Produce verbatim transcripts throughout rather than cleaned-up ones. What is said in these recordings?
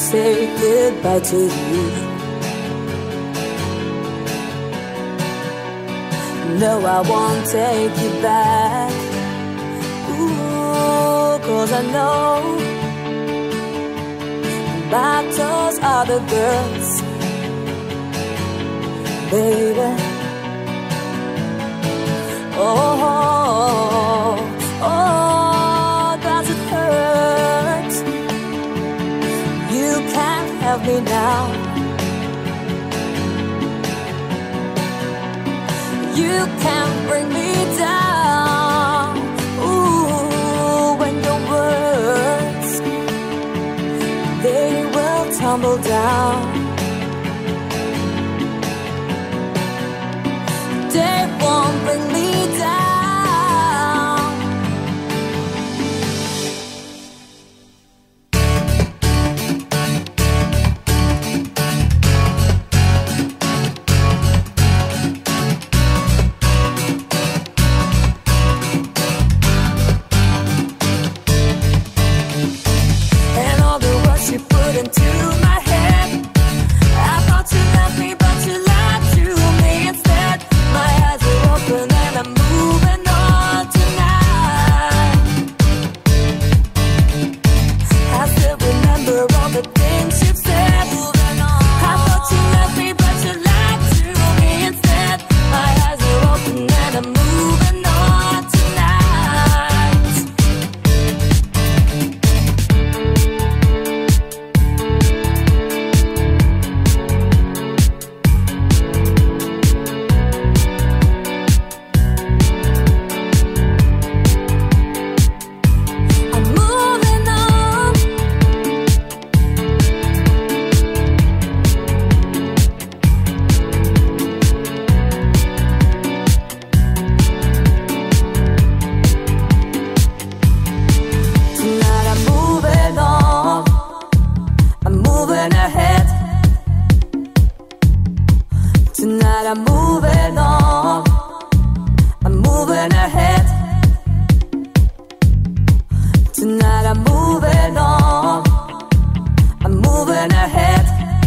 say goodbye to you. No, I won't take you back. Ooh, 'cause I know about those other girls, baby. Oh, oh, does it hurt? You can't have me now. You can't bring me down. Ooh, when your words, they will tumble down. They won't bring me down. And all the words you put into my head, I thought you loved me, but you lied to me instead. My eyes are open and I'm moving on tonight. I still remember all the things you've said. I thought you loved me, but you lied to me instead. My eyes are open and I'm moving on tonight. I'm moving on. Tonight I'm moving on. I'm moving ahead. Tonight I'm moving on. I'm moving ahead. Tonight I'm moving on. I'm moving ahead.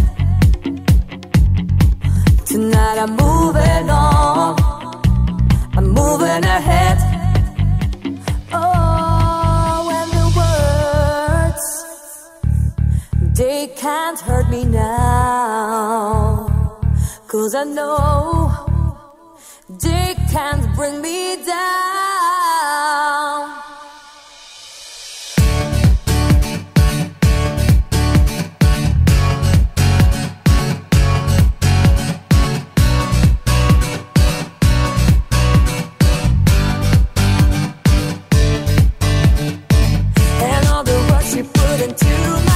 Tonight I'm moving on. I'm moving ahead. Oh, when the words, they can't hurt me now. 'Cause I know they can't bring me down. And all the words you put into my